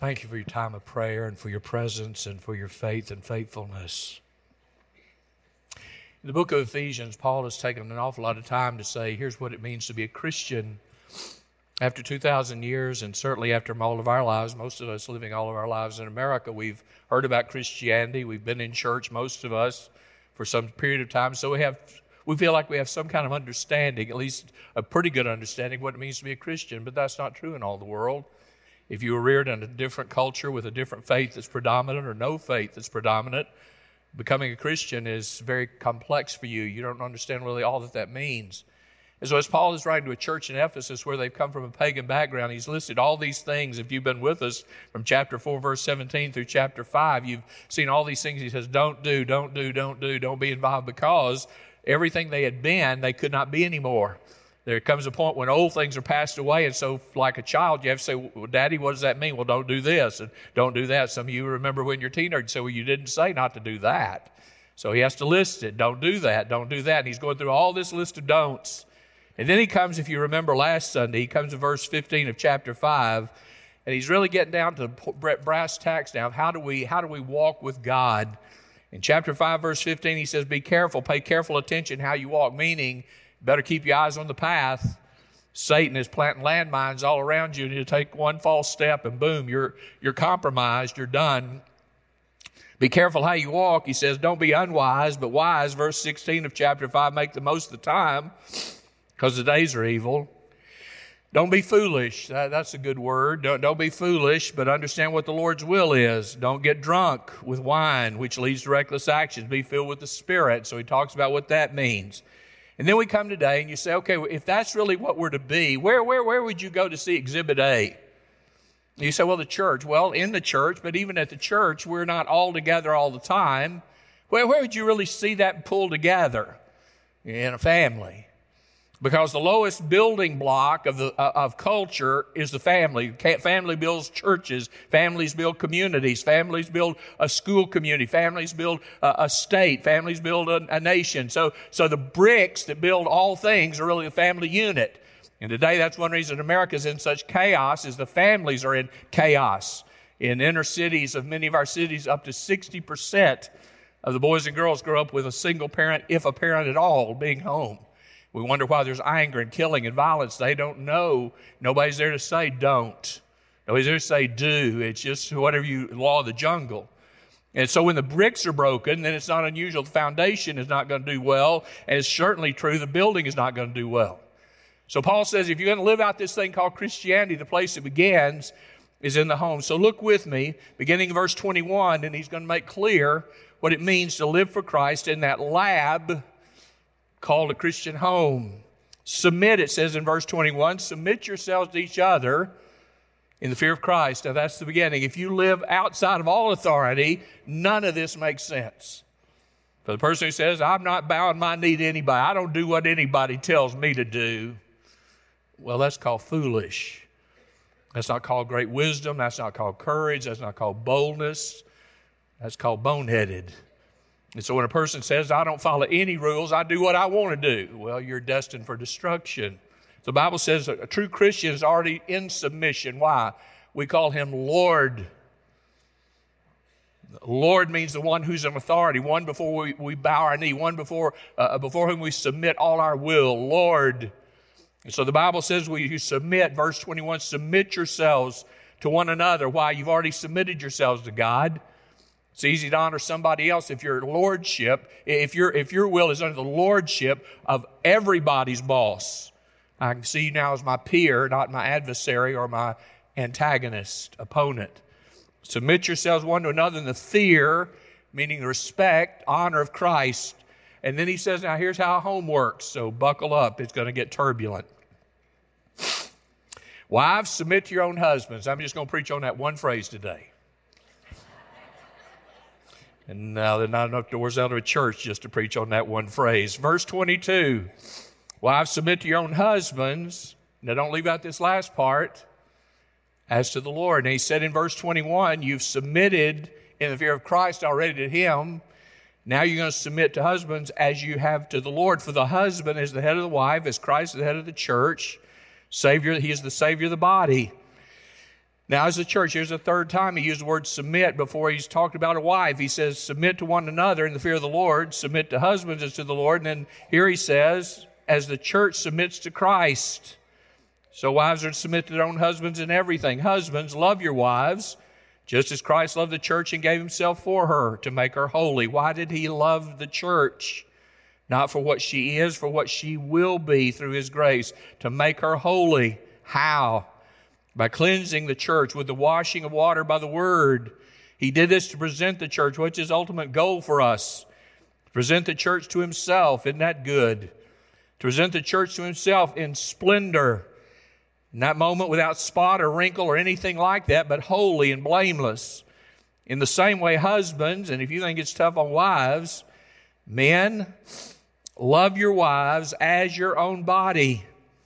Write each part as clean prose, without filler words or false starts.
Thank you for your time of prayer and for your presence and for your faith and faithfulness. In the book of Ephesians, Paul has taken an awful lot of time to say, here's what it means to be a Christian. After 2,000 years, and certainly after all of our lives, most of us living all of our lives in America, we've heard about Christianity. We've been in church, most of us, for some period of time. So we feel like we have some kind of understanding, at least a pretty good understanding of what it means to be a Christian. But that's not true in all the world. If you were reared in a different culture with a different faith that's predominant or no faith that's predominant, becoming a Christian is very complex for you. You don't understand really all that means. And so as Paul is writing to a church in Ephesus where they've come from a pagan background, he's listed all these things. If you've been with us from chapter 4, verse 17 through chapter 5, you've seen all these things. He says, don't do, don't be involved, because everything they had been, they could not be anymore. There comes a point when old things are passed away, and so like a child, you have to say, well, Daddy, what does that mean? Well, don't do this and don't do that. Some of you remember when you're a teenager, say, well, you didn't say not to do that. So he has to list it. Don't do that. Don't do that. And he's going through all this list of don'ts. And then he comes, if you remember last Sunday, he comes to verse 15 of chapter 5, and he's really getting down to brass tacks now of how do we walk with God. In chapter 5, verse 15, he says, be careful, pay careful attention how you walk, meaning better keep your eyes on the path. Satan is planting landmines all around you, and you take one false step, and boom, you're compromised, you're done. Be careful how you walk. He says, don't be unwise, but wise. Verse 16 of chapter 5, make the most of the time, because the days are evil. Don't be foolish. That's a good word. Don't be foolish, but understand what the Lord's will is. Don't get drunk with wine, which leads to reckless actions. Be filled with the Spirit. So he talks about what that means. And then we come today and you say, okay, if that's really what we're to be, where would you go to see Exhibit A? You say, well, the church. Well, in the church, but even at the church, we're not all together all the time. Where would you really see that pulled together? In a family. Because the lowest building block of culture is the family. Family builds churches. Families build communities. Families build a school community. Families build a state. Families build a nation. So the bricks that build all things are really a family unit. And today, that's one reason America is in such chaos, is the families are in chaos. In inner cities of many of our cities, up to 60% of the boys and girls grow up with a single parent, if a parent at all, being home. We wonder why there's anger and killing and violence. They don't know. Nobody's there to say don't. Nobody's there to say do. It's just whatever law of the jungle. And so when the bricks are broken, then it's not unusual. The foundation is not going to do well. And it's certainly true the building is not going to do well. So Paul says if you're going to live out this thing called Christianity, the place it begins is in the home. So look with me, beginning in verse 21, and he's going to make clear what it means to live for Christ in that lab called a Christian home. Submit, it says in verse 21, submit yourselves to each other in the fear of Christ. Now that's the beginning. If you live outside of all authority, none of this makes sense. For the person who says, I'm not bowing my knee to anybody, I don't do what anybody tells me to do, well, that's called foolish. That's not called great wisdom. That's not called courage. That's not called boldness. That's called boneheaded. And so when a person says, I don't follow any rules, I do what I want to do, well, you're destined for destruction. The Bible says a true Christian is already in submission. Why? We call him Lord. Lord means the one who's in authority, one before we bow our knee, one before whom we submit all our will, Lord. And so the Bible says you submit, verse 21, submit yourselves to one another. Why? You've already submitted yourselves to God. It's easy to honor somebody else if your lordship, if your will is under the lordship of everybody's boss. I can see you now as my peer, not my adversary or my antagonist, opponent. Submit yourselves one to another in the fear, meaning the respect, honor of Christ. And then he says, now here's how home works. So buckle up, it's going to get turbulent. Wives, submit to your own husbands. I'm just going to preach on that one phrase today. And now there are not enough doors out of a church just to preach on that one phrase. Verse 22, wives, submit to your own husbands. Now don't leave out this last part. As to the Lord. And he said in verse 21, you've submitted in the fear of Christ already to him. Now you're going to submit to husbands as you have to the Lord. For the husband is the head of the wife, as Christ is the head of the church. Savior, he is the Savior of the body. Now, as a church, here's the third time he used the word submit before he's talked about a wife. He says, submit to one another in the fear of the Lord, submit to husbands as to the Lord. And then here he says, as the church submits to Christ. So wives are to submit to their own husbands in everything. Husbands, love your wives, just as Christ loved the church and gave himself for her to make her holy. Why did he love the church? Not for what she is, for what she will be through his grace, to make her holy. How? By cleansing the church with the washing of water by the word. He did this to present the church. What's his ultimate goal for us? Present the church to himself. Isn't that good? To present the church to himself in splendor. In that moment without spot or wrinkle or anything like that, but holy and blameless. In the same way, husbands, and if you think it's tough on wives, men, love your wives as your own body.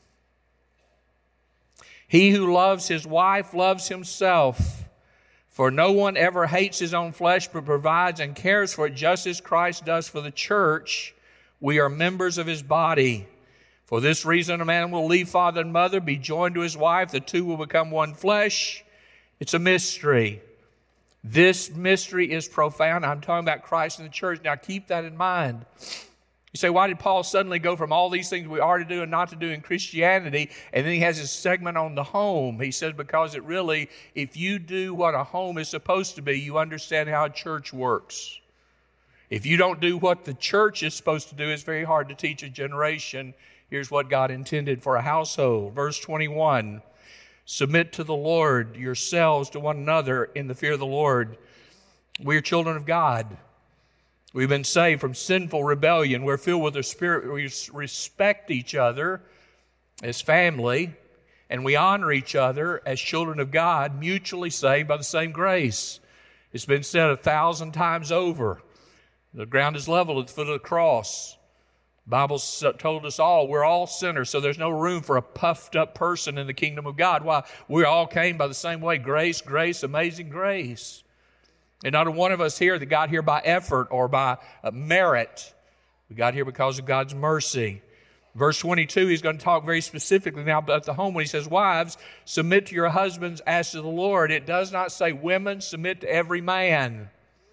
He who loves his wife loves himself. For no one ever hates his own flesh, but provides and cares for it, just as Christ does for the church. We are members of his body. For this reason, a man will leave father and mother, be joined to his wife. The two will become one flesh. It's a mystery. This mystery is profound. I'm talking about Christ and the church. Now keep that in mind. You say, why did Paul suddenly go from all these things we are to do and not to do in Christianity, and then he has his segment on the home? He says, because it really, if you do what a home is supposed to be, you understand how a church works. If you don't do what the church is supposed to do, it's very hard to teach a generation. Here's what God intended for a household. Verse 21, submit to the Lord yourselves to one another in the fear of the Lord. We are children of God. We've been saved from sinful rebellion. We're filled with the Spirit. We respect each other as family, and we honor each other as children of God, mutually saved by the same grace. It's been said 1,000 times over. The ground is level at the foot of the cross. The Bible's told us all, we're all sinners, so there's no room for a puffed up person in the kingdom of God. Why? We all came by the same way. Grace, grace, amazing grace. And not a one of us here that got here by effort or by merit. We got here because of God's mercy. Verse 22, he's going to talk very specifically now about the home when he says, wives, submit to your husbands as to the Lord. It does not say, women, submit to every man.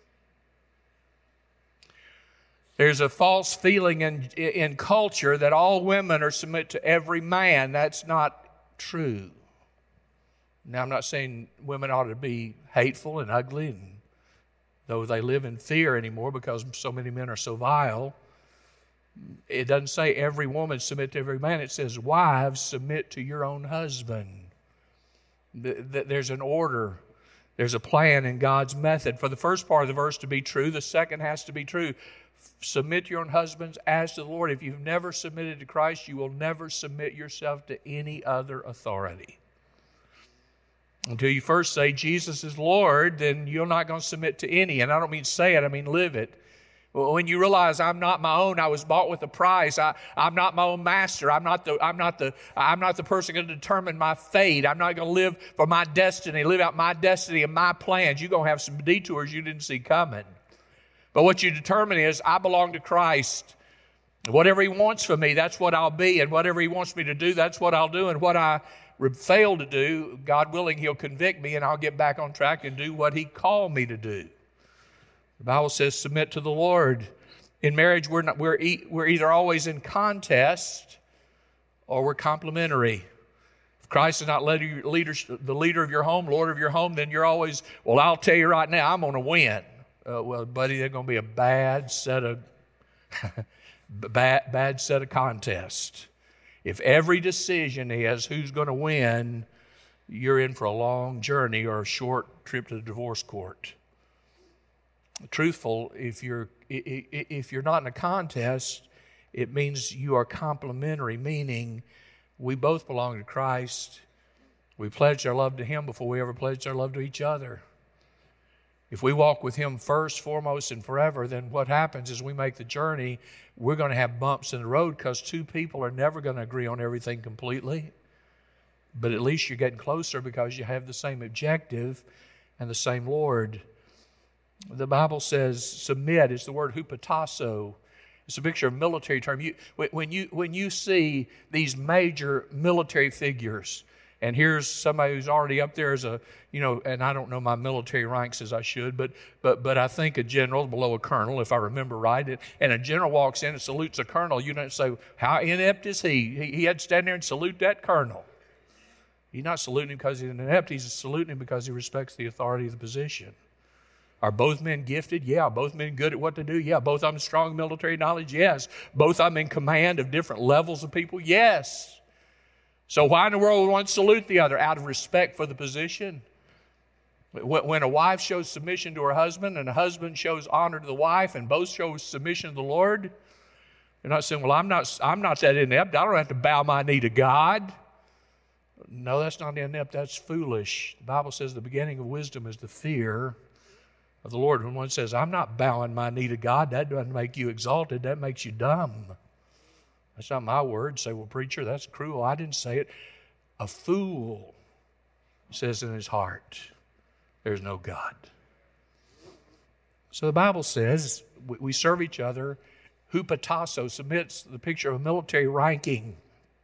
There's a false feeling in culture that all women are submit to every man. That's not true. Now, I'm not saying women ought to be hateful and ugly, and though they live in fear anymore because so many men are so vile. It doesn't say every woman submit to every man. It says, wives, submit to your own husband. There's an order. There's a plan in God's method. For the first part of the verse to be true, the second has to be true. Submit to your own husbands as to the Lord. If you've never submitted to Christ, you will never submit yourself to any other authority. Until you first say Jesus is Lord, then you're not going to submit to any. And I don't mean say it, I mean live it. When you realize I'm not my own, I was bought with a price. I'm not my own master. I'm not the person going to determine my fate. I'm not going to live for my destiny, live out my destiny and my plans. You're going to have some detours you didn't see coming. But what you determine is I belong to Christ. Whatever he wants from me, that's what I'll be. And whatever he wants me to do, that's what I'll do. And what I fail to do, God willing, he'll convict me and I'll get back on track and do what he called me to do. The Bible says submit to the Lord. In marriage, we're either always in contest or we're complementary. If Christ is not the leader of your home, Lord of your home, then you're always, well, I'll tell you right now, I'm going to win. Well, buddy, there's going to be a bad set of contests. If every decision is who's going to win, you're in for a long journey or a short trip to the divorce court. Truthful, if you're not in a contest, it means you are complementary, meaning we both belong to Christ. We pledged our love to him before we ever pledged our love to each other. If we walk with him first, foremost, and forever, then what happens is we make the journey, we're going to have bumps in the road because two people are never going to agree on everything completely. But at least you're getting closer because you have the same objective and the same Lord. The Bible says submit is the word hupotasso. It's a picture of a military term. When you see these major military figures, and here's somebody who's already up there as a, and I don't know my military ranks as I should, but I think a general below a colonel, if I remember right, and a general walks in and salutes a colonel, you don't say, how inept is he? He had to stand there and salute that colonel. He's not saluting him because he's inept, he's saluting him because he respects the authority of the position. Are both men gifted? Yeah. Both men good at what to do? Yeah. Both of them strong military knowledge? Yes. Both of them in command of different levels of people? Yes. So why in the world would one salute the other? Out of respect for the position. When a wife shows submission to her husband and a husband shows honor to the wife and both show submission to the Lord, they're not saying, well, I'm not that inept. I don't have to bow my knee to God. No, that's not inept. That's foolish. The Bible says the beginning of wisdom is the fear of the Lord. When one says, I'm not bowing my knee to God, that doesn't make you exalted. That makes you dumb. That's not my word. Say, well, preacher, that's cruel. I didn't say it. A fool says in his heart, there's no God. So the Bible says we serve each other. Hupotasso submits the picture of a military ranking.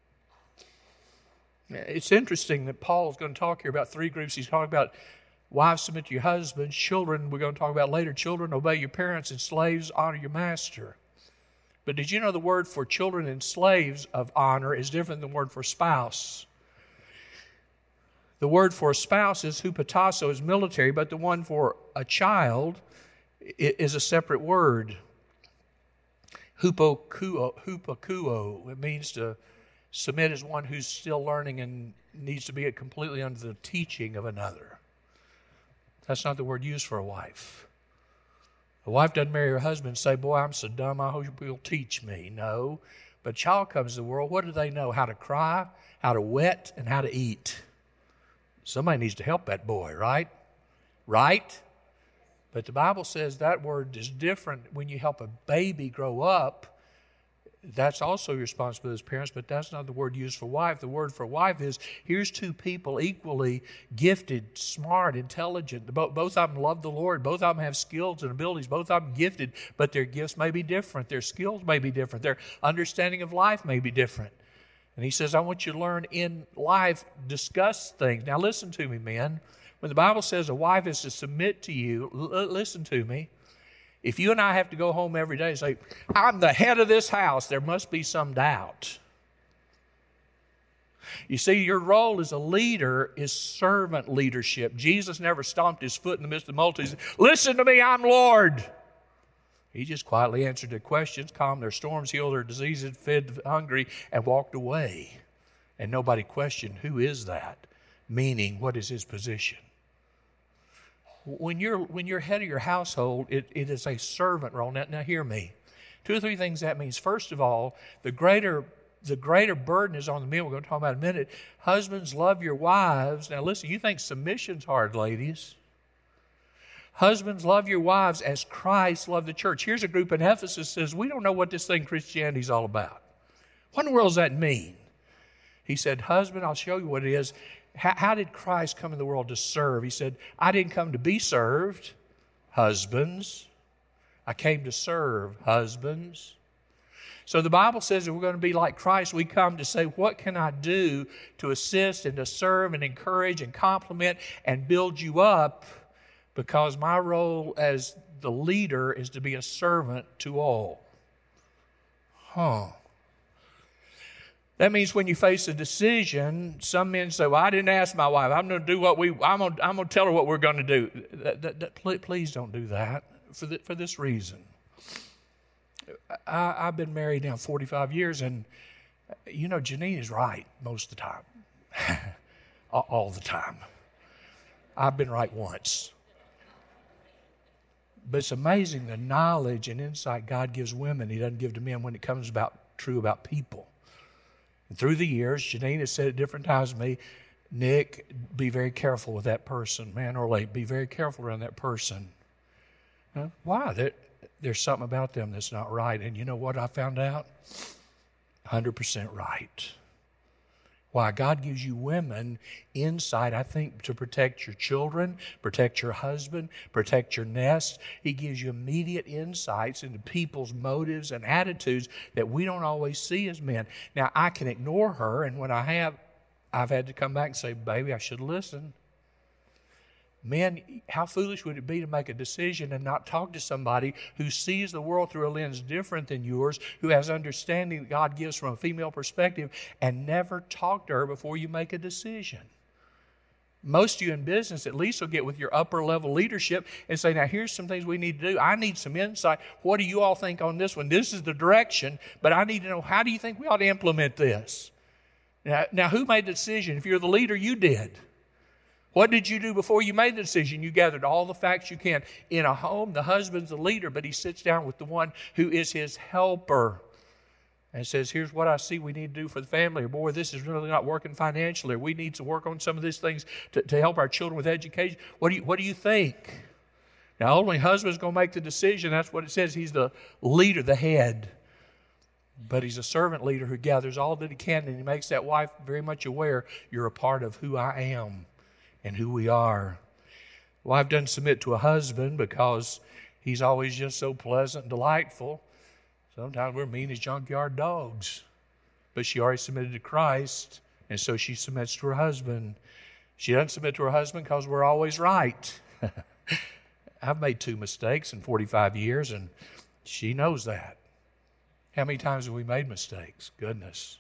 It's interesting that Paul is going to talk here about three groups. He's talking about wives, submit to your husbands. Children, we're going to talk about later. Children, obey your parents. And slaves, honor your master. But did you know the word for children and slaves of honor is different than the word for spouse? The word for a spouse is hupotasso, is military, but the one for a child is a separate word. Hupokuo. It means to submit as one who's still learning and needs to be completely under the teaching of another. That's not the word used for a wife. A wife doesn't marry her husband and say, boy, I'm so dumb, I hope you'll teach me. No. But a child comes to the world, what do they know? How to cry, how to wet, and how to eat. Somebody needs to help that boy, right? Right? But the Bible says that word is different when you help a baby grow up. That's also your responsibility as parents, but that's not the word used for wife. The word for wife is, here's two people equally gifted, smart, intelligent. Both of them love the Lord. Both of them have skills and abilities. Both of them gifted, but their gifts may be different. Their skills may be different. Their understanding of life may be different. And he says, I want you to learn in life, discuss things. Now listen to me, men. When the Bible says a wife is to submit to you, listen to me. If you and I have to go home every day and say, I'm the head of this house, there must be some doubt. You see, your role as a leader is servant leadership. Jesus never stomped his foot in the midst of the multitudes. Listen to me, I'm Lord. He just quietly answered their questions, calmed their storms, healed their diseases, fed the hungry, and walked away. And nobody questioned, who is that? Meaning, what is his position? When you're head of your household, it is a servant role. Now hear me. 2 or 3 things that means. First of all, the greater burden is on the men. We're going to talk about in a minute. Husbands, love your wives. Now listen, you think submission's hard, ladies. Husbands, love your wives as Christ loved the church. Here's a group in Ephesus that says, we don't know what this thing Christianity is all about. What in the world does that mean? He said, husband, I'll show you what it is. How did Christ come in the world to serve? He said, I didn't come to be served, husbands. I came to serve, husbands. So the Bible says if we're going to be like Christ, we come to say, what can I do to assist and to serve and encourage and compliment and build you up? Because my role as the leader is to be a servant to all. That means when you face a decision, some men say, well, I didn't ask my wife. I'm going to do I'm going to tell her what we're going to do. Please don't do that for this reason. I've been married now 45 years, and, Janine is right most of the time. All the time. I've been right once. But it's amazing the knowledge and insight God gives women He doesn't give to men when it comes true about people. And through the years, Janine has said at different times to me, Nick, be very careful with that person, man or lady. Be very careful around that person. Why? There's something about them that's not right. And you know what I found out? 100% right. Why? God gives you women insight, I think, to protect your children, protect your husband, protect your nest. He gives you immediate insights into people's motives and attitudes that we don't always see as men. Now, I can ignore her, and when I have, I've had to come back and say, baby, I should listen. Men, how foolish would it be to make a decision and not talk to somebody who sees the world through a lens different than yours, who has understanding that God gives from a female perspective, and never talk to her before you make a decision? Most of you in business at least will get with your upper level leadership and say, now here's some things we need to do. I need some insight. What do you all think on this one? This is the direction, but I need to know, how do you think we ought to implement this? Now who made the decision? If you're the leader, you did. What did you do before you made the decision? You gathered all the facts you can. In a home, the husband's the leader, but he sits down with the one who is his helper and says, here's what I see we need to do for the family. Or, boy, this is really not working financially. Or, we need to work on some of these things to help our children with education. What do you think? Now, only husband's going to make the decision. That's what it says. He's the leader, the head. But he's a servant leader who gathers all that he can, and he makes that wife very much aware, you're a part of who I am and who we are. Wife doesn't submit to a husband because he's always just so pleasant and delightful. Sometimes we're mean as junkyard dogs. But she already submitted to Christ, and so she submits to her husband. She doesn't submit to her husband because we're always right. I've made 2 mistakes in 45 years, and she knows that. How many times have we made mistakes? Goodness.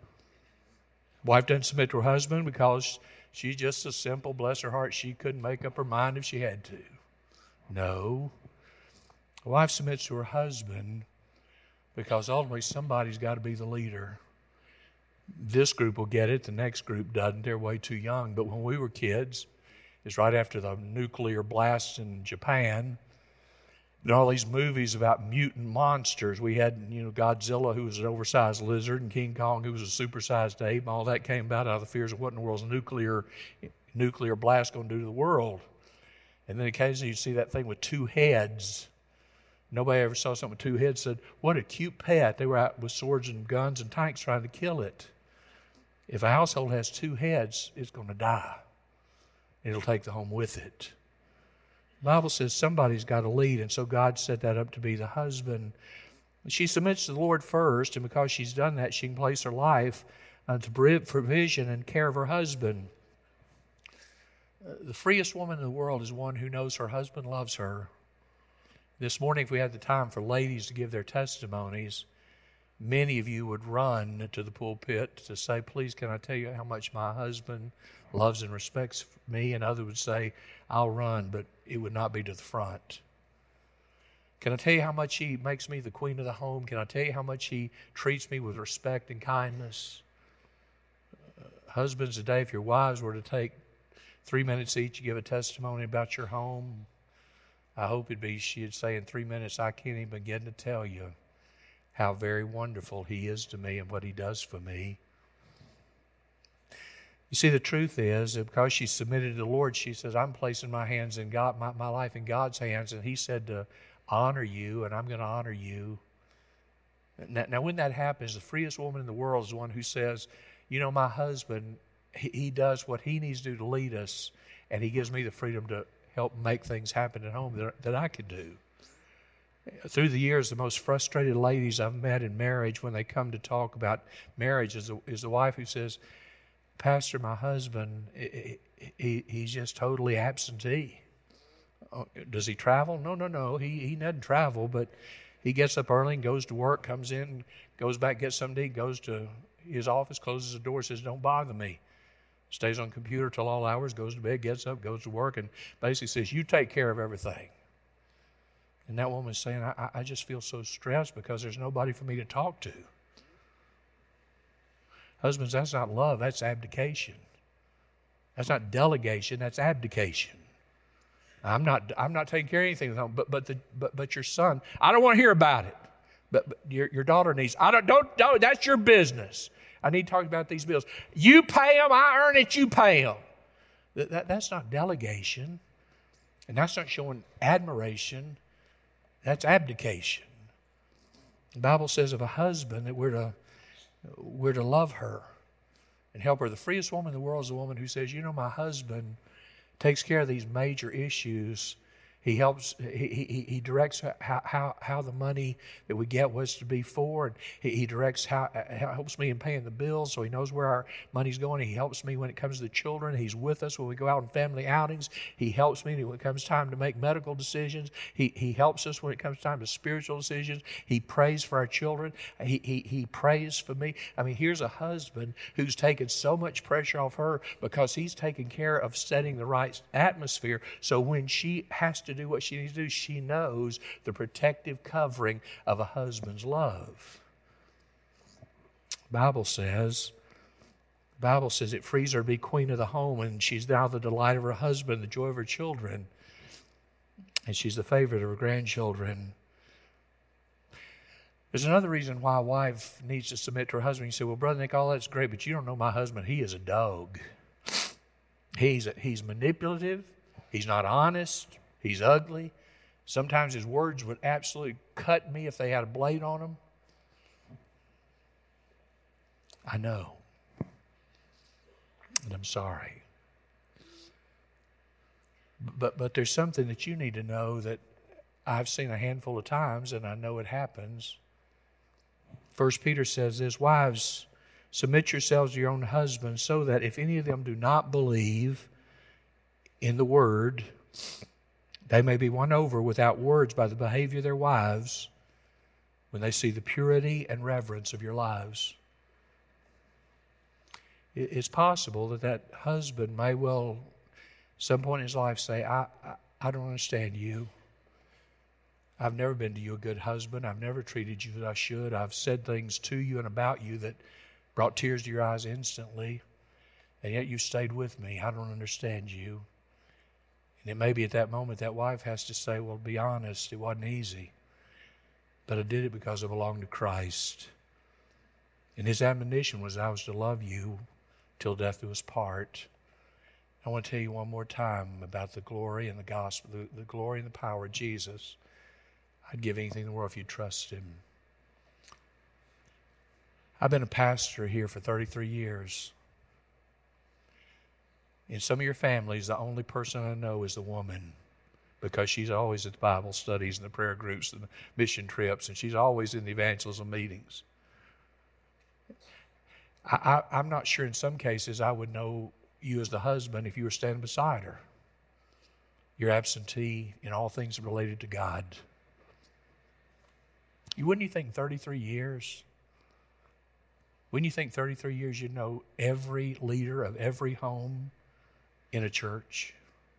Wife doesn't submit to her husband because she's just so simple, bless her heart, she couldn't make up her mind if she had to. No. A wife submits to her husband because ultimately somebody's got to be the leader. This group will get it, the next group doesn't. They're way too young. But when we were kids, it's right after the nuclear blast in Japan, and all these movies about mutant monsters. We had, Godzilla, who was an oversized lizard, and King Kong, who was a supersized ape. And all that came about out of the fears of what in the world's nuclear blast going to do to the world. And then occasionally you'd see that thing with 2 heads. Nobody ever saw something with 2 heads, said, what a cute pet. They were out with swords and guns and tanks trying to kill it. If a household has 2 heads, it's going to die. It'll take the home with it. The Bible says somebody's got to lead, and so God set that up to be the husband. She submits to the Lord first, and because she's done that, she can place her life to provision and care of her husband. The freest woman in the world is one who knows her husband loves her. This morning, if we had the time for ladies to give their testimonies, many of you would run to the pulpit to say, please, can I tell you how much my husband loves and respects me? And others would say, I'll run, but it would not be to the front. Can I tell you how much he makes me the queen of the home? Can I tell you how much he treats me with respect and kindness? Husbands, today, if your wives were to take 3 minutes each to give a testimony about your home, I hope it'd be she'd say in 3 minutes, I can't even begin to tell you how very wonderful he is to me and what he does for me. You see, the truth is that because she submitted to the Lord, she says, I'm placing my hands in God, my life in God's hands, and he said to honor you, and I'm going to honor you. Now, when that happens, the freest woman in the world is the one who says, my husband, he does what he needs to do to lead us, and he gives me the freedom to help make things happen at home that I could do. Through the years, the most frustrated ladies I've met in marriage when they come to talk about marriage is the wife who says, Pastor, my husband, he's just totally absentee. Does he travel? No. He doesn't travel, but he gets up early and goes to work, comes in, goes back, gets something to eat, goes to his office, closes the door, says, don't bother me. Stays on the computer till all hours, goes to bed, gets up, goes to work, and basically says, you take care of everything. And that woman's saying, I just feel so stressed because there's nobody for me to talk to. Husbands, that's not love, that's abdication. That's not delegation, that's abdication. I'm not taking care of anything at home, but your son, I don't want to hear about it. But your daughter needs, don't, that's your business. I need to talk about these bills. You pay them, I earn it, you pay them. That's not delegation. And that's not showing admiration. That's abdication. The Bible says of a husband that we're to love her and help her. The freest woman in the world is the woman who says, my husband takes care of these major issues. He helps. He directs how the money that we get was to be for, and he directs how helps me in paying the bills, so he knows where our money's going. He helps me when it comes to the children. He's with us when we go out on family outings. He helps me when it comes time to make medical decisions. He helps us when it comes time to spiritual decisions. He prays for our children. He prays for me. I mean, here's a husband who's taken so much pressure off her because he's taken care of setting the right atmosphere. So when she has to do what she needs to do, she knows the protective covering of a husband's love. The Bible says it frees her to be queen of the home, and she's now the delight of her husband, the joy of her children, and she's the favorite of her grandchildren. There's another reason why a wife needs to submit to her husband. You say, well, Brother Nick, all that's great, but you don't know my husband. He is a dog. He's manipulative. He's not honest. He's ugly. Sometimes his words would absolutely cut me if they had a blade on them. I know. And I'm sorry. But there's something that you need to know that I've seen a handful of times, and I know it happens. 1 Peter says this, wives, submit yourselves to your own husbands, so that if any of them do not believe in the word, they may be won over without words by the behavior of their wives when they see the purity and reverence of your lives. It's possible that husband may well, some point in his life, say, I don't understand you. I've never been to you a good husband. I've never treated you as I should. I've said things to you and about you that brought tears to your eyes instantly, and yet you stayed with me. I don't understand you. And it may be at that moment that wife has to say, well, be honest, it wasn't easy. But I did it because I belonged to Christ. And his admonition was I was to love you till death do us part. I want to tell you one more time about the glory and the gospel, the glory and the power of Jesus. I'd give anything in the world if you'd trust him. I've been a pastor here for 33 years. In some of your families, the only person I know is the woman, because she's always at the Bible studies and the prayer groups and the mission trips, and she's always in the evangelism meetings. I'm not sure in some cases I would know you as the husband if you were standing beside her. You're absentee in all things related to God. Wouldn't you think 33 years? Wouldn't you think 33 years you'd know every leader of every home in a church?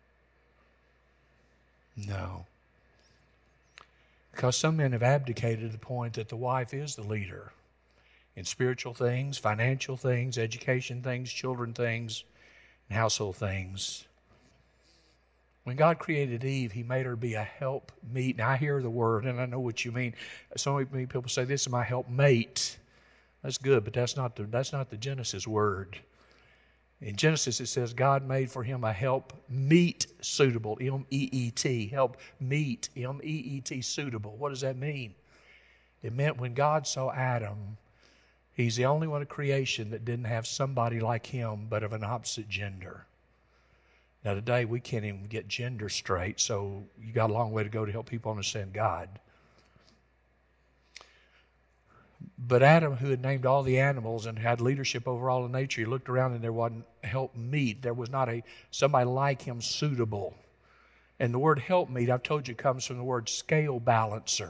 No. Because some men have abdicated to the point that the wife is the leader in spiritual things, financial things, education things, children things, and household things. When God created Eve, he made her be a helpmeet. Now, I hear the word, and I know what you mean. So many people say, this is my helpmate. That's good, but that's not the Genesis word. In Genesis, it says God made for him a helpmeet suitable, M-E-E-T, helpmeet, M-E-E-T, suitable. What does that mean? It meant when God saw Adam, he's the only one of creation that didn't have somebody like him, but of an opposite gender. Now, today, we can't even get gender straight, so you got a long way to go to help people understand God. But Adam, who had named all the animals and had leadership over all of nature, he looked around and there wasn't helpmeet. There was not somebody like him suitable. And the word helpmeet, I've told you, comes from the word scale balancer.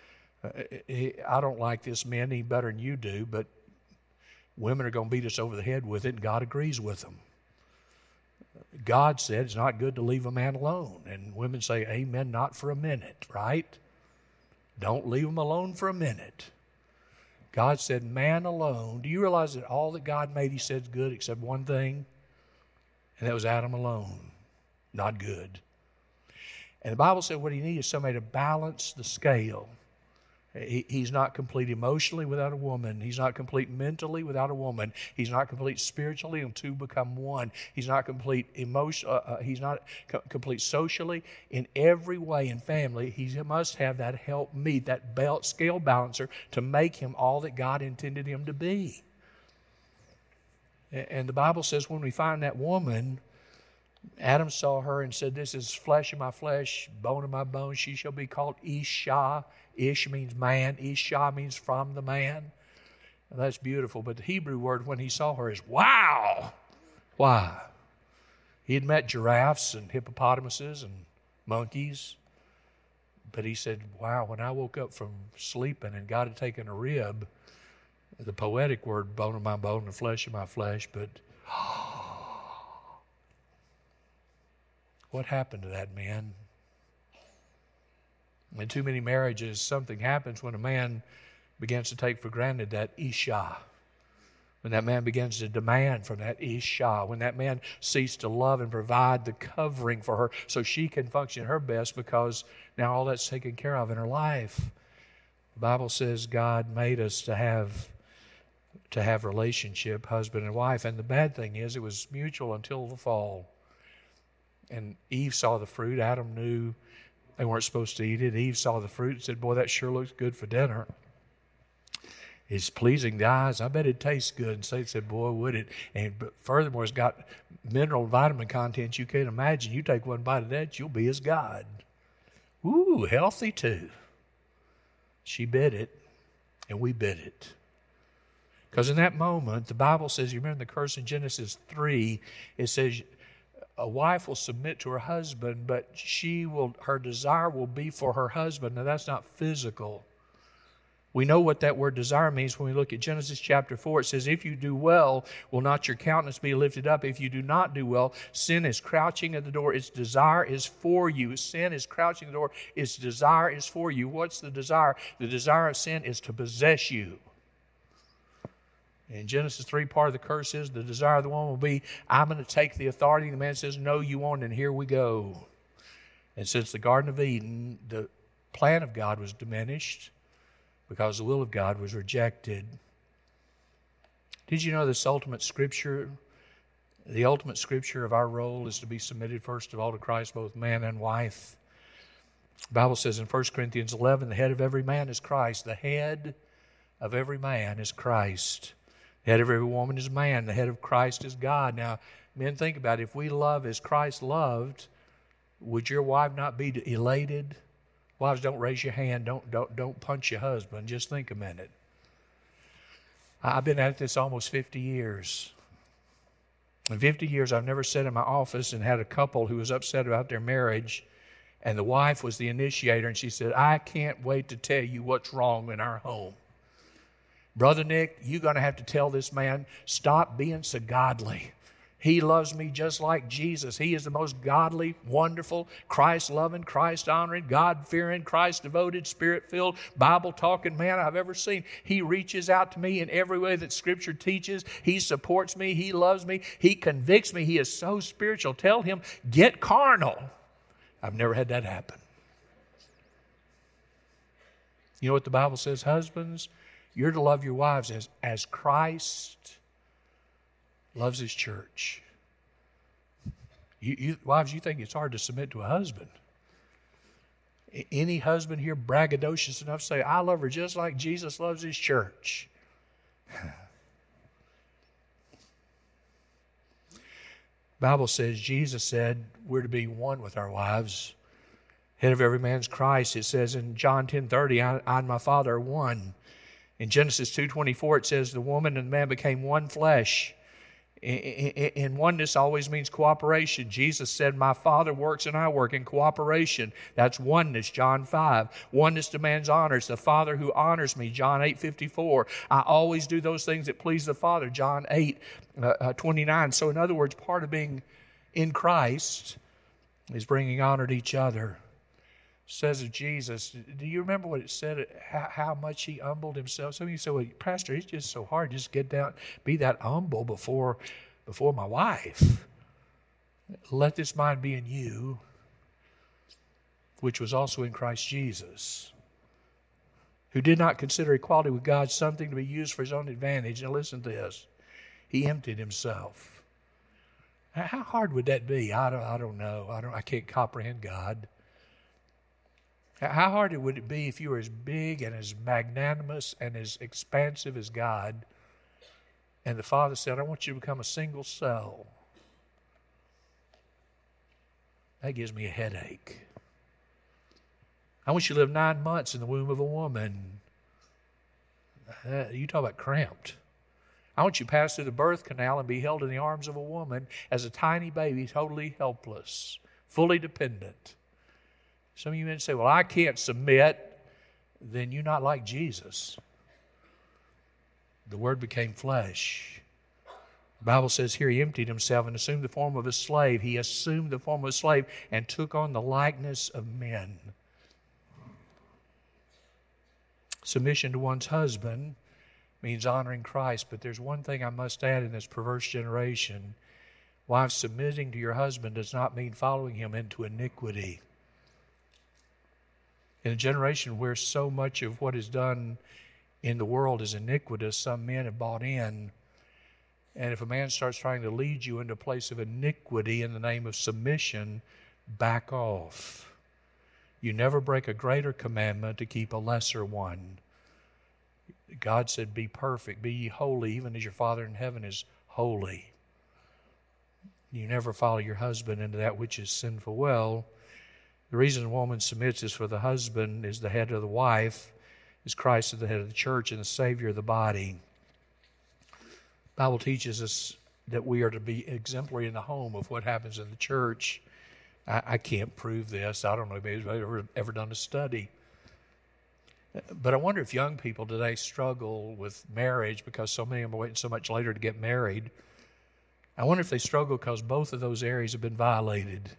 I don't like this, men, any better than you do, but women are going to beat us over the head with it, and God agrees with them. God said it's not good to leave a man alone. And women say, amen, not for a minute, right? Don't leave him alone for a minute. God said, man alone. Do you realize that all that God made, he said, is good except one thing? And that was Adam alone. Not good. And the Bible said what he needed is somebody to balance the scale. He's not complete emotionally without a woman. He's not complete mentally without a woman. He's not complete spiritually, and two become one. He's not complete he's not complete socially. In every way in family, he must have that helpmeet, that scale balancer to make him all that God intended him to be. And the Bible says when we find that woman, Adam saw her and said, this is flesh of my flesh, bone of my bone. She shall be called Isha. Ish means man. Isha means from the man. And that's beautiful. But the Hebrew word when he saw her is wow. Why? He had met giraffes and hippopotamuses and monkeys. But he said, wow, when I woke up from sleeping and God had taken a rib, the poetic word, bone of my bone and flesh of my flesh, but what happened to that man? In too many marriages, something happens when a man begins to take for granted that Isha. When that man begins to demand from that Isha. When that man ceases to love and provide the covering for her so she can function her best because now all that's taken care of in her life. The Bible says God made us to have relationship, husband and wife. And the bad thing is it was mutual until the fall. And Eve saw the fruit. Adam knew they weren't supposed to eat it. Eve saw the fruit and said, boy, that sure looks good for dinner. It's pleasing the eyes. I bet it tastes good. And Satan said, boy, would it. But furthermore, it's got mineral and vitamin content you can't imagine. You take one bite of that, you'll be as God. Ooh, healthy too. She bit it, and we bit it. Because in that moment, the Bible says, you remember the curse in Genesis 3, it says, a wife will submit to her husband, but her desire will be for her husband. Now, that's not physical. We know what that word desire means when we look at Genesis chapter 4. It says, if you do well, will not your countenance be lifted up? If you do not do well, sin is crouching at the door. Its desire is for you. Sin is crouching at the door. Its desire is for you. What's the desire? The desire of sin is to possess you. In Genesis 3, part of the curse is the desire of the woman will be, I'm going to take the authority. The man says, no, you won't, and here we go. And since the Garden of Eden, the plan of God was diminished because the will of God was rejected. Did you know this ultimate scripture, the ultimate scripture of our role is to be submitted first of all to Christ, both man and wife? The Bible says in 1 Corinthians 11, the head of every man is Christ. The head of every man is Christ. The head of every woman is man. The head of Christ is God. Now, men, think about it. If we love as Christ loved, would your wife not be elated? Wives, don't raise your hand. Don't punch your husband. Just think a minute. I've been at this almost 50 years. In 50 years, I've never sat in my office and had a couple who was upset about their marriage, and the wife was the initiator, and she said, I can't wait to tell you what's wrong in our home. Brother Nick, you're going to have to tell this man, stop being so godly. He loves me just like Jesus. He is the most godly, wonderful, Christ-loving, Christ-honoring, God-fearing, Christ-devoted, Spirit-filled, Bible-talking man I've ever seen. He reaches out to me in every way that Scripture teaches. He supports me. He loves me. He convicts me. He is so spiritual. Tell him, get carnal. I've never had that happen. You know what the Bible says, husbands? You're to love your wives as Christ loves His church. Wives, you think it's hard to submit to a husband. Any husband here braggadocious enough to say, I love her just like Jesus loves His church. Bible says, Jesus said, we're to be one with our wives. Head of every man's Christ. It says in John 10:30, I and my Father are one. In Genesis 2:24, it says the woman and the man became one flesh. In oneness always means cooperation. Jesus said, my Father works and I work in cooperation. That's oneness, John 5. Oneness demands honor. It's the Father who honors me, John 8:54. I always do those things that please the Father, John 8:29. So in other words, part of being in Christ is bringing honor to each other. Says of Jesus, do you remember what it said, how much He humbled Himself? Some of you say, well, Pastor, it's just so hard just get down, be that humble before my wife. Let this mind be in you, which was also in Christ Jesus, who did not consider equality with God something to be used for His own advantage. Now listen to this. He emptied Himself. How hard would that be? I don't know. I can't comprehend God. How hard would it be if you were as big and as magnanimous and as expansive as God, and the Father said, I want you to become a single cell. That gives me a headache. I want you to live 9 months in the womb of a woman. You talk about cramped. I want you to pass through the birth canal and be held in the arms of a woman as a tiny baby, totally helpless, fully dependent. Some of you men say, well, I can't submit. Then you're not like Jesus. The Word became flesh. The Bible says here he emptied himself and assumed the form of a slave. He assumed the form of a slave and took on the likeness of men. Submission to one's husband means honoring Christ, but there's one thing I must add in this perverse generation. Wives, submitting to your husband does not mean following him into iniquity. In a generation where so much of what is done in the world is iniquitous, some men have bought in. And if a man starts trying to lead you into a place of iniquity in the name of submission, back off. You never break a greater commandment to keep a lesser one. God said, be perfect, be ye holy, even as your Father in heaven is holy. You never follow your husband into that which is sinful. Well, the reason a woman submits is for the husband is the head of the wife, is Christ is the head of the church and the Savior of the body. The Bible teaches us that we are to be exemplary in the home of what happens in the church. I can't prove this. I don't know if anybody's ever done a study. But I wonder if young people today struggle with marriage because so many of them are waiting so much later to get married. I wonder if they struggle because both of those areas have been violated.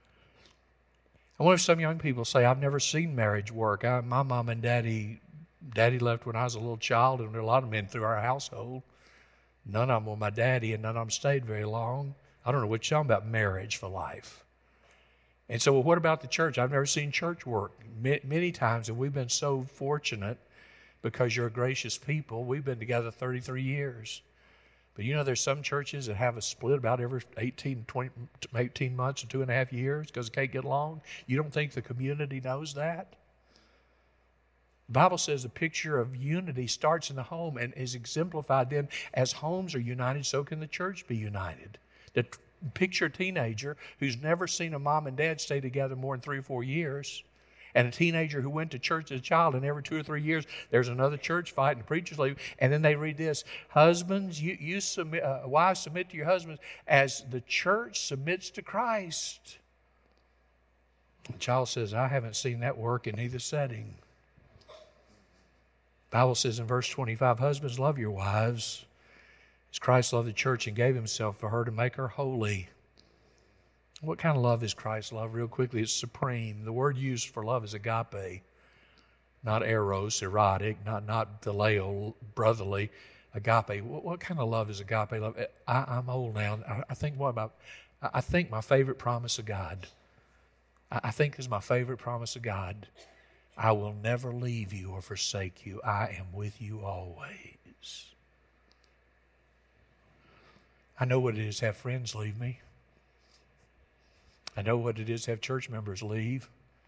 I wonder if some young people say, I've never seen marriage work. My mom and daddy left when I was a little child, and there are a lot of men through our household. None of them were my daddy, and none of them stayed very long. I don't know what you're talking about marriage for life. And so, well, what about the church? I've never seen church work. Many times, and we've been so fortunate because you're a gracious people. We've been together 33 years. But you know, there's some churches that have a split about every 18 months or 2.5 years because they can't get along. You don't think the community knows that? The Bible says the picture of unity starts in the home and is exemplified then as homes are united, so can the church be united. Picture a teenager who's never seen a mom and dad stay together more than 3 or 4 years, and a teenager who went to church as a child, and every 2 or 3 years there's another church fight and the preachers leave, and then they read this: husbands, you submit, wives, submit to your husbands as the church submits to Christ. The child says, I haven't seen that work in either setting. The Bible says in verse 25, husbands, love your wives as Christ loved the church and gave himself for her to make her holy. What kind of love is Christ's love? Real quickly, it's supreme. The word used for love is agape, not eros, erotic, not phileo, brotherly. Agape. What kind of love is agape love? I'm old now. I think my favorite promise of God. I think is my favorite promise of God. I will never leave you or forsake you. I am with you always. I know what it is to have friends leave me. I know what it is to have church members leave.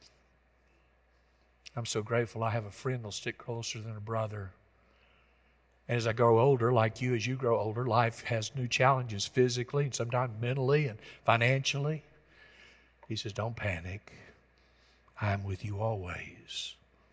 I'm so grateful I have a friend that'll stick closer than a brother. And as I grow older, like you, as you grow older, life has new challenges physically and sometimes mentally and financially. He says, don't panic. I am with you always.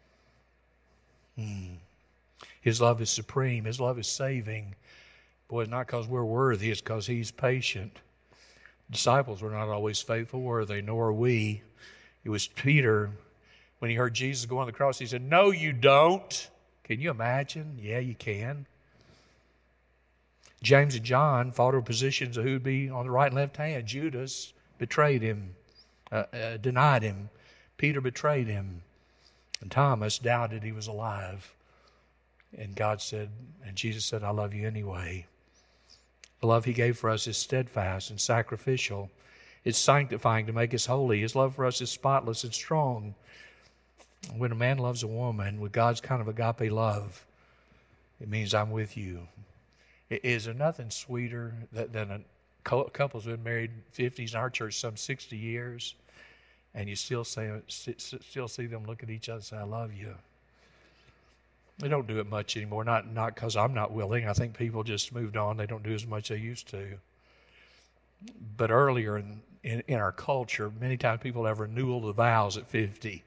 His love is supreme. His love is saving. Boy, it's not because we're worthy. It's because he's patient. Disciples were not always faithful, were they? Nor are we. It was Peter, when he heard Jesus go on the cross, he said, no, you don't. Can you imagine? Yeah, you can. James and John fought over positions of who would be on the right and left hand. Judas betrayed him, denied him. Peter betrayed him. And Thomas doubted he was alive. And God said, and Jesus said, I love you anyway. The love he gave for us is steadfast and sacrificial. It's sanctifying to make us holy. His love for us is spotless and strong. When a man loves a woman with God's kind of agape love, it means I'm with you. Is there nothing sweeter than a couple's been married 50s in our church some 60 years, and you still see them look at each other and say, I love you. They don't do it much anymore, not because I'm not willing. I think people just moved on. They don't do as much as they used to. But earlier, and in our culture, many times people have renewal of vows at 50.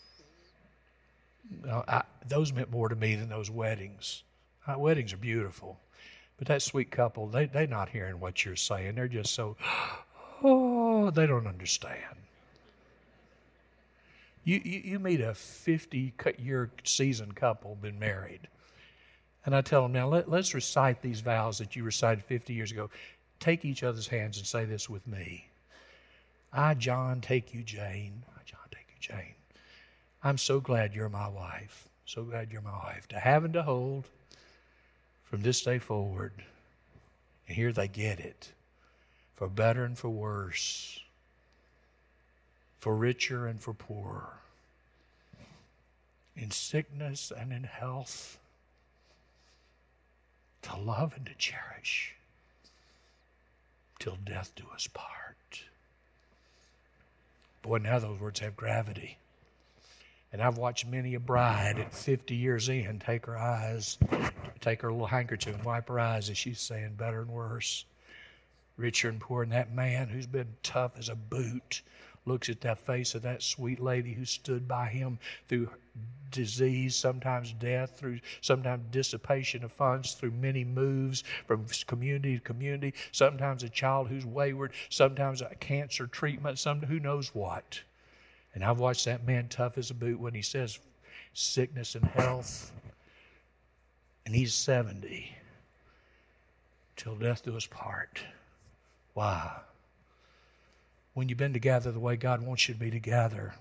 Those meant more to me than those weddings. Weddings are beautiful, but that sweet couple, they're not hearing what you're saying. They're just so, they don't understand. You meet a 50-year seasoned couple, been married, and I tell them, now let's recite these vows that you recited 50 years ago. Take each other's hands and say this with me. I, John, take you, Jane. I, John, take you, Jane. I'm so glad you're my wife. So glad you're my wife. To have and to hold from this day forward. And here they get it. For better and for worse. For richer and for poorer. In sickness and in health. To love and to cherish. Till death do us part. Boy, now those words have gravity. And I've watched many a bride at 50 years in take her little handkerchief and wipe her eyes as she's saying better and worse, richer and poorer. And that man who's been tough as a boot looks at that face of that sweet lady who stood by him through disease, sometimes death, through sometimes dissipation of funds, through many moves from community to community, sometimes a child who's wayward, sometimes a cancer treatment, who knows what. And I've watched that man tough as a boot when he says sickness and health. And he's 70. Till death do us part. Why? When you've been together the way God wants you to be together,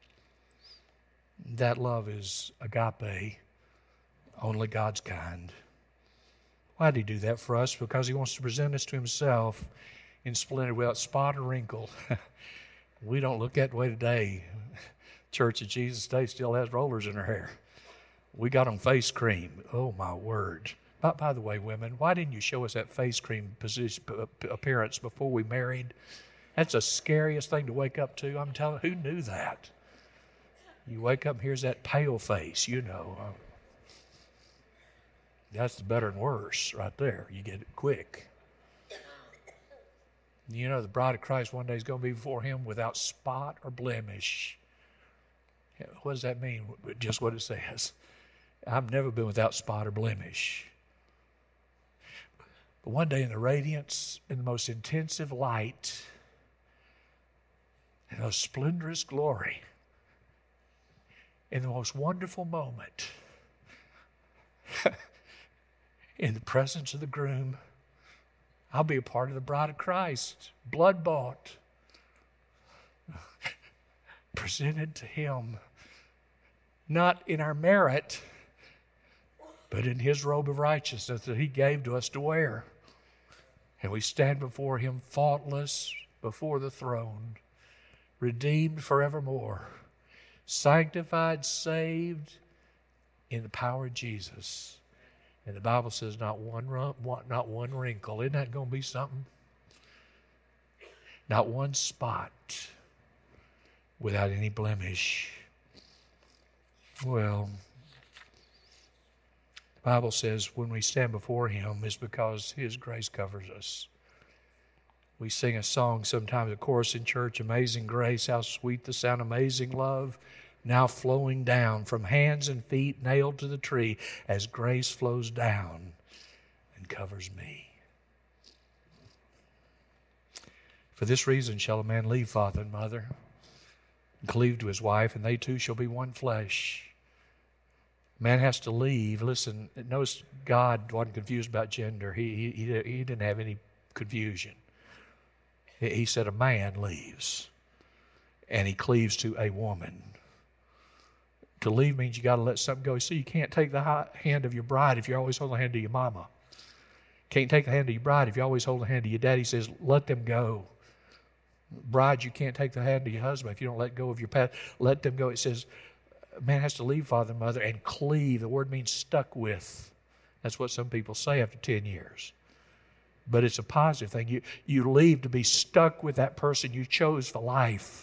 that love is agape, only God's kind. Why did he do that for us? Because he wants to present us to himself in splendor, without spot or wrinkle. We don't look that way today. Church of Jesus today still has rollers in her hair. We got on face cream. Oh, my word. By the way, women, why didn't you show us that face cream appearance before we married? That's the scariest thing to wake up to. I'm telling you, who knew that? You wake up and here's that pale face, you know. That's the better and worse right there. You get it quick. You know, the bride of Christ one day is going to be before him without spot or blemish. What does that mean? Just what it says. I've never been without spot or blemish. But one day in the radiance, in the most intensive light, in the splendorous glory, in the most wonderful moment, in the presence of the groom, I'll be a part of the bride of Christ, blood-bought, presented to him, not in our merit, but in his robe of righteousness that he gave to us to wear. And we stand before him faultless before the throne, redeemed forevermore, sanctified, saved in the power of Jesus. And the Bible says not one wrinkle. Isn't that going to be something? Not one spot without any blemish. Well, the Bible says when we stand before him, it's because his grace covers us. We sing a song sometimes, a chorus in church, Amazing Grace, how sweet the sound, amazing love, now flowing down from hands and feet nailed to the tree as grace flows down and covers me. For this reason shall a man leave father and mother and cleave to his wife, and they two shall be one flesh. Man has to leave. Listen, notice God wasn't confused about gender. He didn't have any confusion. He said a man leaves, and he cleaves to a woman. To leave means you got to let something go. So you can't take the hand of your bride if you always hold the hand of your mama. Can't take the hand of your bride if you always hold the hand of your daddy. He says, let them go. Bride, you can't take the hand of your husband if you don't let go of your past. Let them go. It says, a man has to leave father and mother and cleave. The word means stuck with. That's what some people say after 10 years. But it's a positive thing. You leave to be stuck with that person you chose for life.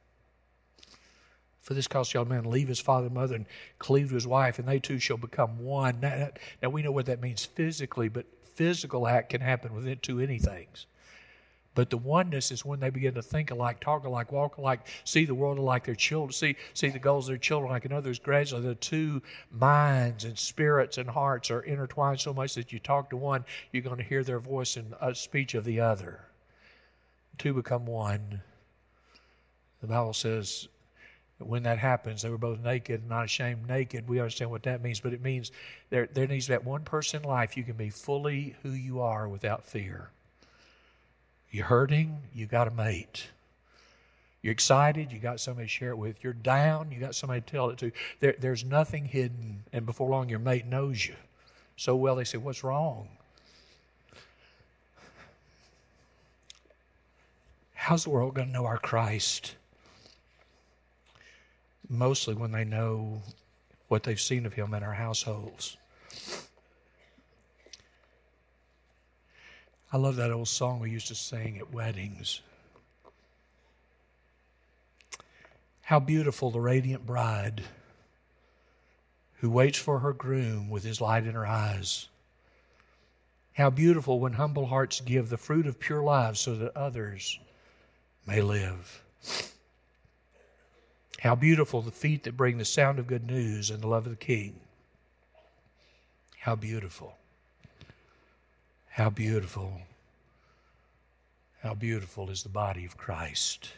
For this cause shall a man leave his father and mother and cleave to his wife, and they two shall become one. Now we know what that means physically, but physical act can happen with two anythings. But the oneness is when they begin to think alike, talk alike, walk alike, see the world alike their children, see the goals of their children like in others. Gradually, the two minds and spirits and hearts are intertwined so much that you talk to one, you're going to hear their voice in a speech of the other. Two become one. The Bible says that when that happens, they were both naked and not ashamed. Naked, we understand what that means, but it means there needs that one person in life you can be fully who you are without fear. You're hurting, you got a mate. You're excited, you got somebody to share it with. You're down, you got somebody to tell it to. There's nothing hidden, and before long your mate knows you so well they say, what's wrong? How's the world going to know our Christ? Mostly when they know what they've seen of Him in our households. I love that old song we used to sing at weddings. How beautiful the radiant bride who waits for her groom with his light in her eyes. How beautiful when humble hearts give the fruit of pure lives so that others may live. How beautiful the feet that bring the sound of good news and the love of the King. How beautiful. How beautiful. How beautiful is the body of Christ.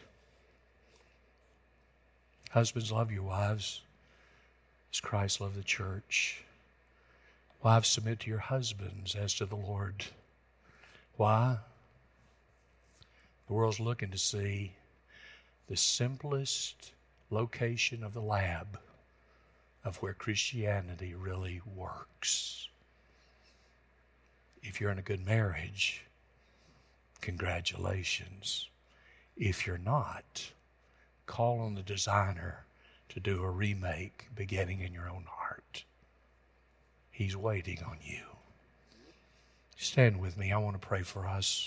Husbands, love your wives as Christ loved the church. Wives, submit to your husbands as to the Lord. Why? The world's looking to see the simplest location of the lab of where Christianity really works. If you're in a good marriage, congratulations. If you're not, call on the designer to do a remake beginning in your own heart. He's waiting on you. Stand with me. I want to pray for us.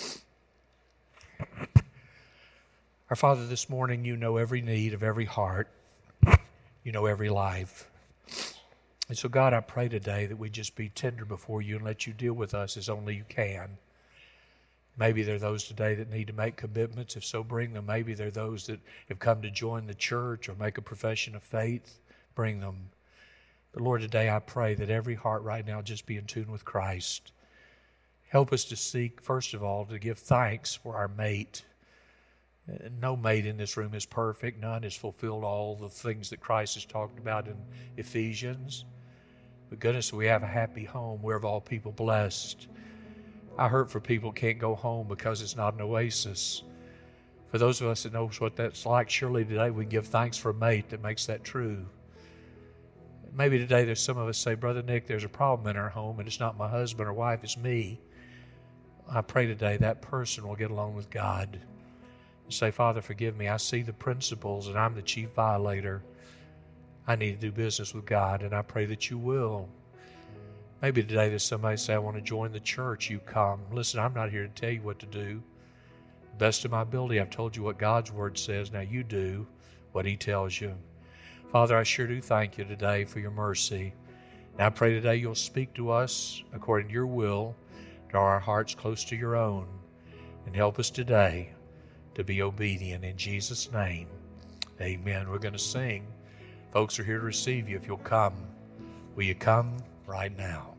Our Father, this morning you know every need of every heart. You know every life. And so, God, I pray today that we just be tender before you and let you deal with us as only you can. Maybe there are those today that need to make commitments. If so, bring them. Maybe there are those that have come to join the church or make a profession of faith. Bring them. But Lord, today I pray that every heart right now just be in tune with Christ. Help us to seek, first of all, to give thanks for our mate. No mate in this room is perfect. None has fulfilled all the things that Christ has talked about in Ephesians. But goodness, we have a happy home. We're of all people blessed. I hurt for people who can't go home because it's not an oasis. For those of us that knows what that's like, surely today we give thanks for a mate that makes that true. Maybe today there's some of us say, Brother Nick, there's a problem in our home and it's not my husband or wife, it's me. I pray today that person will get along with God and say, Father, forgive me. I see the principles and I'm the chief violator. I need to do business with God, and I pray that you will. Maybe today there's somebody say, I want to join the church. You come. Listen, I'm not here to tell you what to do. Best of my ability, I've told you what God's word says. Now you do what he tells you. Father, I sure do thank you today for your mercy. And I pray today you'll speak to us according to your will, draw our hearts close to your own, and help us today to be obedient. In Jesus' name, amen. We're going to sing. Folks are here to receive you if you'll come. Will you come right now?